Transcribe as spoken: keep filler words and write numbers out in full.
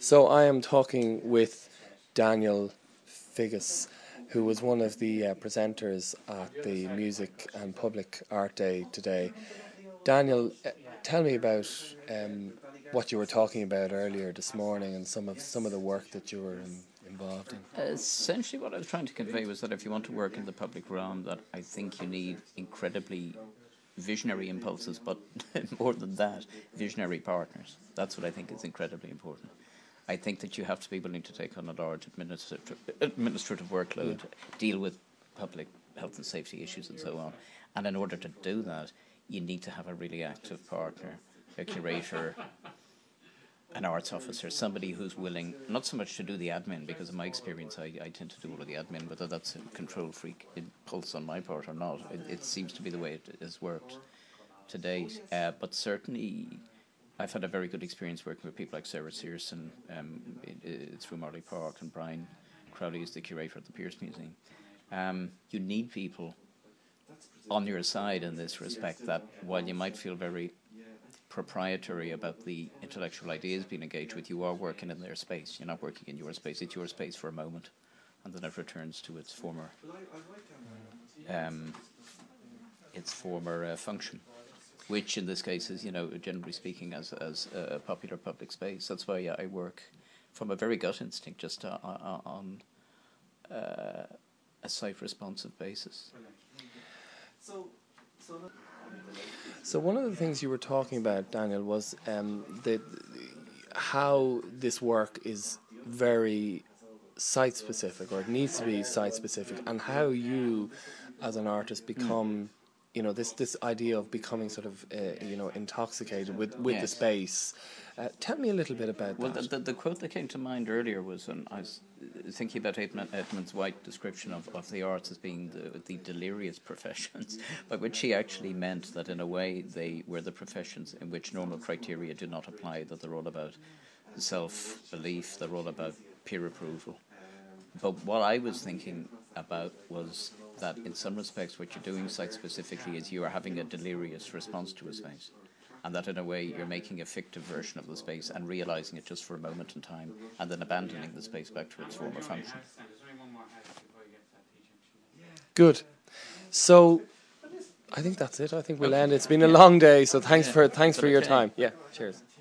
So I am talking with Daniel Figgis, who was one of the uh, presenters at the Music and Public Art Day today. Daniel, uh, tell me about um, what you were talking about earlier this morning and some of some of the work that you were in, involved in. Essentially, what I was trying to convey was that if you want to work in the public realm, that I think you need incredibly visionary impulses, but more than that, visionary partners. That's what I think is incredibly important. I think that you have to be willing to take on a large administrative, administrative workload, yeah. deal with public health and safety issues and so on. And in order to do that, you need to have a really active partner, a curator, an arts officer, somebody who's willing, not so much to do the admin, because in my experience I, I tend to do all of the admin, whether that's a control freak impulse on my part or not. It, it seems to be the way it has worked to date. Uh, but certainly I've had a very good experience working with people like Sarah Searson um, it, it, through Marley Park, and Brian Crowley is the curator at the Pearse Museum. Um, you need people on your side in this respect, that while you might feel very proprietary about the intellectual ideas being engaged with, you are working in their space. You're not working in your space. It's your space for a moment, and then it returns to its former um, its former uh, function, which in this case is, you know, generally speaking, as as a popular public space. That's why uh, I work from a very gut instinct, just uh, uh, on uh, a site-responsive basis. So, so. So one of the things you were talking about, Daniel, was um, the, how this work is very site-specific, or it needs to be site-specific, and how you, as an artist, become, you know, this this idea of becoming sort of, uh, you know, intoxicated with, with yes. the space. Uh, tell me a little bit about well, that. Well, the, the, the quote that came to mind earlier was, um, I was thinking about Edmund, Edmund White's description of, of the arts as being the, the delirious professions, by which he actually meant that in a way they were the professions in which normal criteria do not apply, that they're all about self-belief, they're all about peer approval. But what I was thinking about was that in some respects what you're doing site-specifically is you are having a delirious response to a space. And that in a way you're making a fictive version of the space and realising it just for a moment in time, and then abandoning the space back to its former function. Good. So I think that's it. I think we'll okay. end. It's been a long day, so thanks yeah. for thanks for your time. Yeah. Cheers.